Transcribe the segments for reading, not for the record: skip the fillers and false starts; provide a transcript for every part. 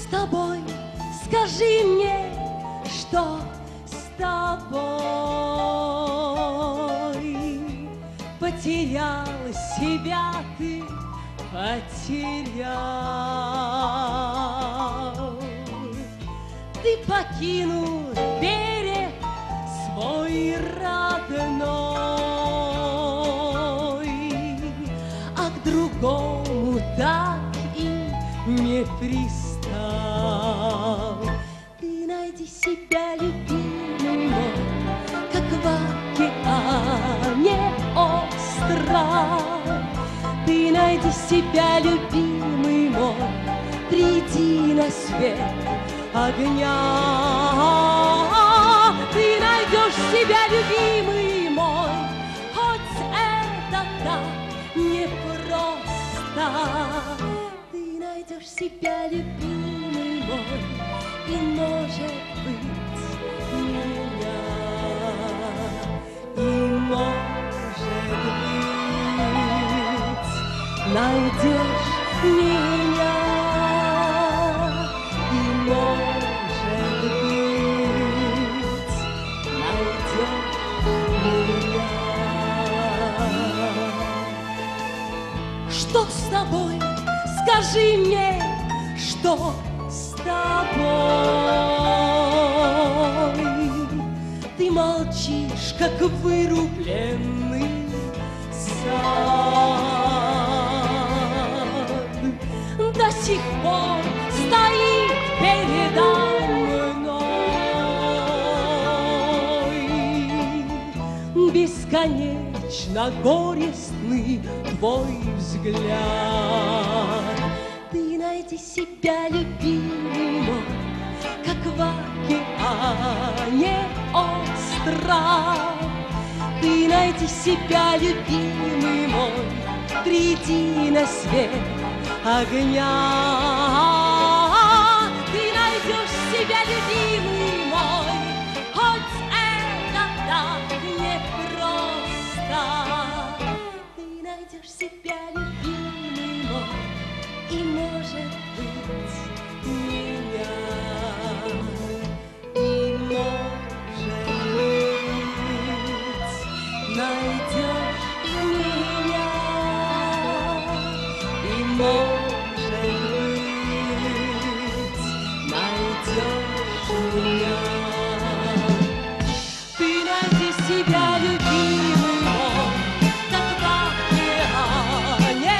с тобой? Скажи мне, что с тобой? Потерял себя ты, потерял. Ты покинул берег свой родной, а к другому так и не пристал. Ты найди себя, любимый мой, как в океане остров. Ты найди себя, любимый мой, приди на свет огня. Ты найдешь себя, любимый мой, хоть это так непросто. Ты найдешь себя, любимый мой, и, может быть, меня, и, может быть, найдешь меня, и, может быть, найдешь меня. Что с тобой? Скажи мне, что с тобой? Ты молчишь, как вырубленный сад. До сих пор стоит передо мной бесконечно горестный твой взгляд. Ты найди себя, любимый мой, как в океане остров. Ты найди себя, любимый мой, приди на свет огня. Ты найдешь себя, любимый мой, хоть это так непросто. Ты найдешь себя, любимый мой, и, может быть, меня, и, может быть, найдешь меня, и, может быть, найдешь меня. Ты найди себя, любимый мой, как в океане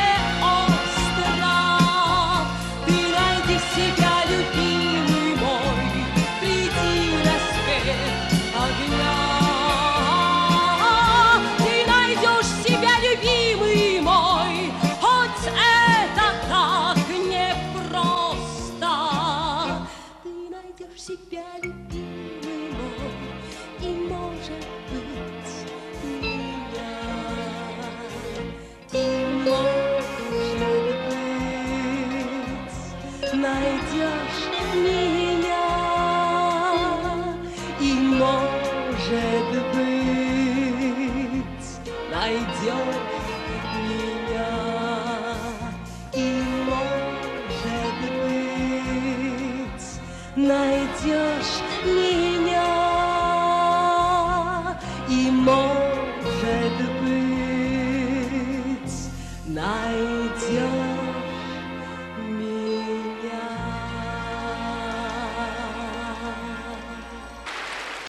остров. Ты найди себя, любимый мой, приди на свет огня. Ты найдешь себя, любимый мой, хоть это так непросто. Ты найдешь себя, любимый мой, и, может быть, меня, и, может быть, найдешь меня, и, может быть, найдешь меня, и, может быть, найдешь меня, и, может быть, найдешь.